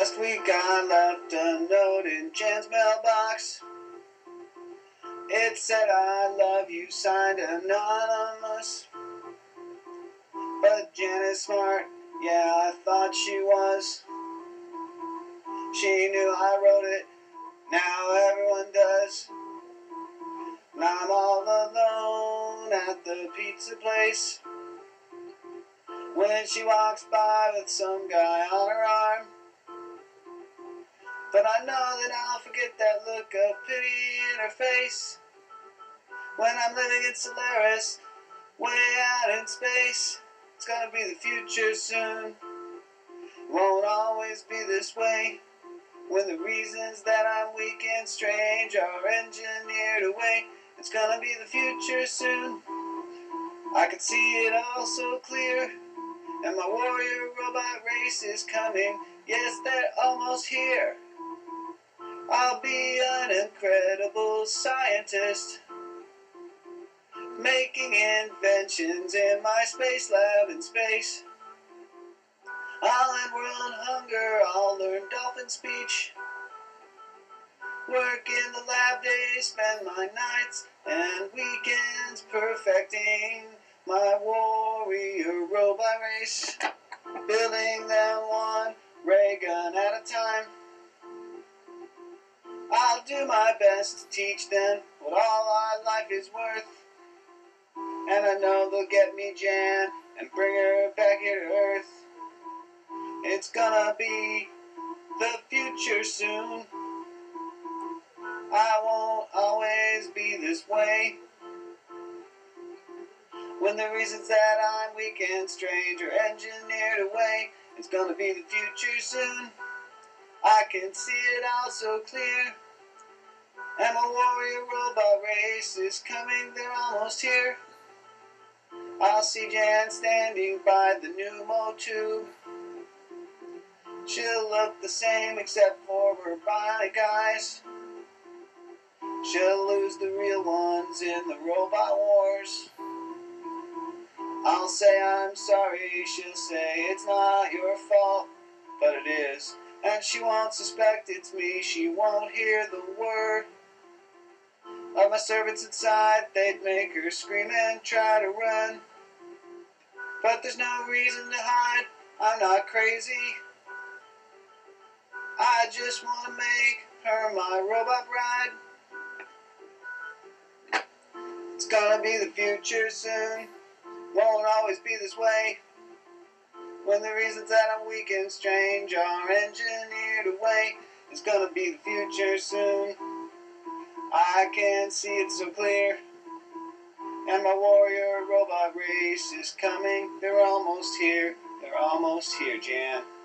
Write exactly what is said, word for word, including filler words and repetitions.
Last week I left a note in Jan's mailbox. It said I love you, signed anonymous. But Jan is smart, yeah, I thought she was. She knew I wrote it, now everyone does. Now I'm all alone at the pizza place when she walks by with some guy on her arm. But I know that I'll forget that look of pity in her face when I'm living in Solaris, way out in space. It's gonna be the future soon. It won't always be this way when the reasons that I'm weak and strange are engineered away. It's gonna be the future soon. I can see it all so clear, and my warrior robot race is coming. Yes, they're almost here. I'll be an incredible scientist, making inventions in my space lab in space. I'll end world hunger, I'll learn dolphin speech, work in the lab days, spend my nights and weekends perfecting my warrior robot race, building them one ray gun at a time. I'll do my best to teach them what all our life is worth, and I know they'll get me Jan and bring her back here to Earth. It's gonna be the future soon. I won't always be this way when the reasons that I'm weak and strange are engineered away. It's gonna be the future soon. I can see it all so clear, and my warrior robot race is coming, they're almost here. I'll see Jan standing by the pneumo tube. She'll look the same except for her bionic eyes. She'll lose the real ones in the robot wars. I'll say I'm sorry, she'll say it's not your fault, but it is. And she won't suspect it's me, she won't hear the word of my servants inside. They'd make her scream and try to run, but there's no reason to hide, I'm not crazy. I just want to make her my robot bride. It's gonna be the future soon. Won't always be this way when the reasons that I'm weak and strange are engineered away. It's gonna be the future soon. I can see it so clear, and my warrior robot race is coming. They're almost here. They're almost here, Jan.